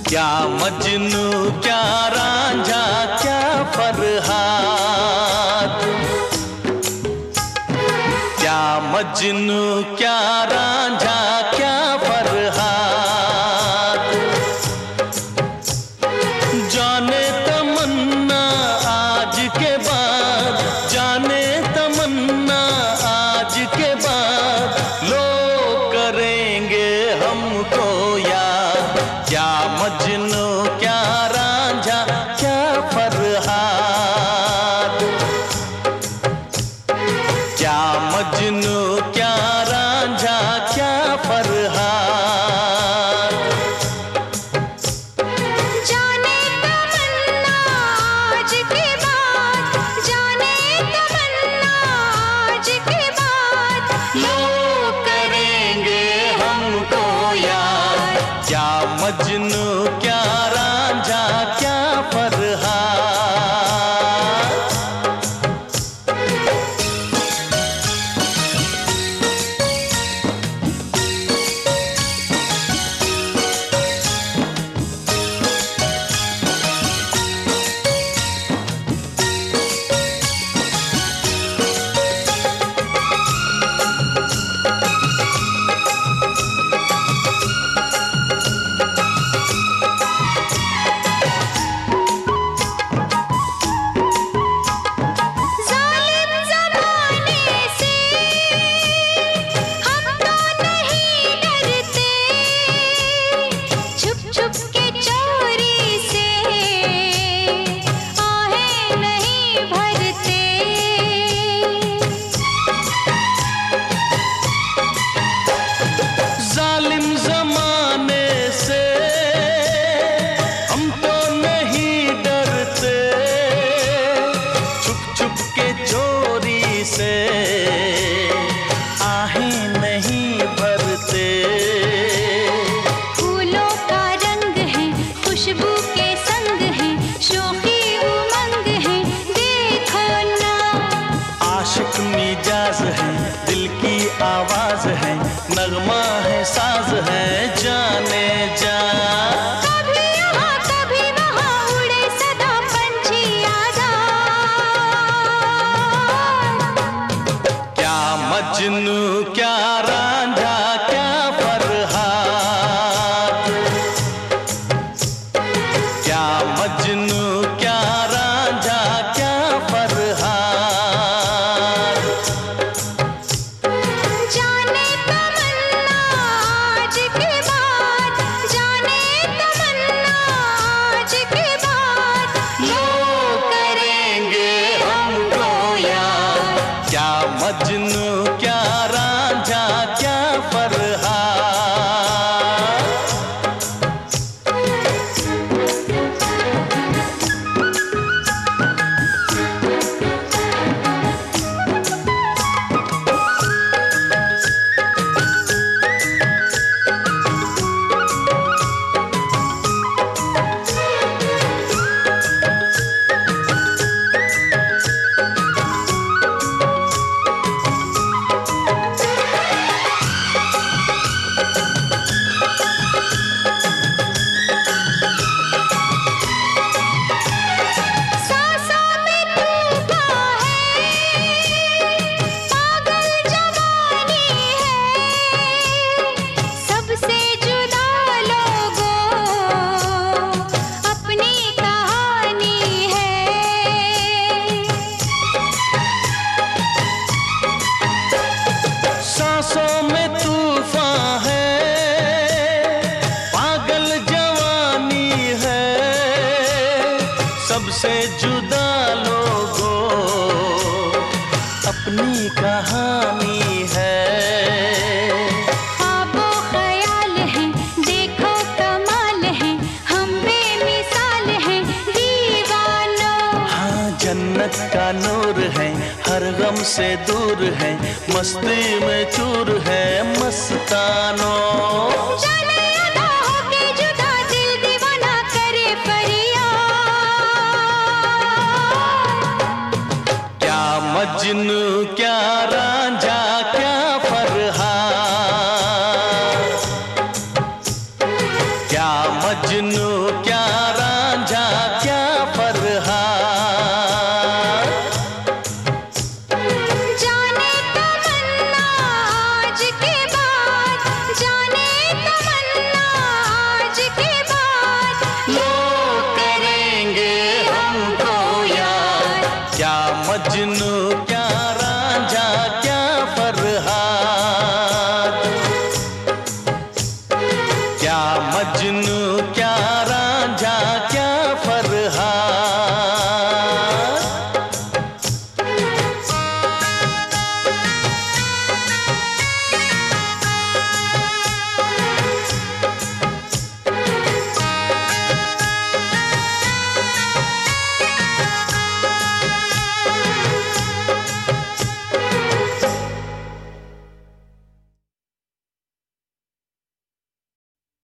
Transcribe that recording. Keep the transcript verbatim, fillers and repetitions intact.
क्या मजनू क्या रांझा क्या फरहाद, क्या मजनू क्या रांझा क्या फरहाद। जाने तमन्ना आज के बाद, जाने तमन्ना आज के बाद, लोग करेंगे हमको याद। क्या मजनू क्या रांझा क्या फरहाद, क्या मजनू क्या रांझा क्या फरहाद। जाने तमन्ना आज के बाद, जाने तमन्ना आज के बाद, लोग करेंगे हमको याद। क्या मजनू क्या रांझा क्या फरहाद। जालिम ज़माने से हम तो नहीं डरते, छुप छुप के चोरी से आहें नहीं भरते। जालिम जमाने से हम तो नहीं डरते, छुप छुप के चोरी से आहें नहीं भरते। फूलों का रंग है, खुशबू के संग है, शोखी उमंग है, देखो ना। आशिक मिजाज है, दिल की आवाज है, नगमा है साज है, जाने जा। कभी यहाँ कभी वहाँ उड़े सदा पंछी आजाद। क्या मजनू क्या रांझा क्या फरहाद, क्या मजनू क्या रांझा क्या फरहाद। जाने तमन्ना आज के बाद, जाने तमन्ना आज के बाद, लोग करेंगे हमको याद। क्या मजनू क्या रांझा क्या फरहाद। सांसों में तूफान है, पागल जवानी है, सबसे जुदा लोगों अपनी कहानी है। सांसों में तूफान है, पागल जवानी है, सबसे जुदा लोगों अपनी कहानी है। ख्वाबो ख्याल है, देखो कमाल है, हम बेमिसाल हैं दीवानों। हाँ जन्नत का नूर है, हर गम से दूर है, मस्ती में चूर है मस्ताना।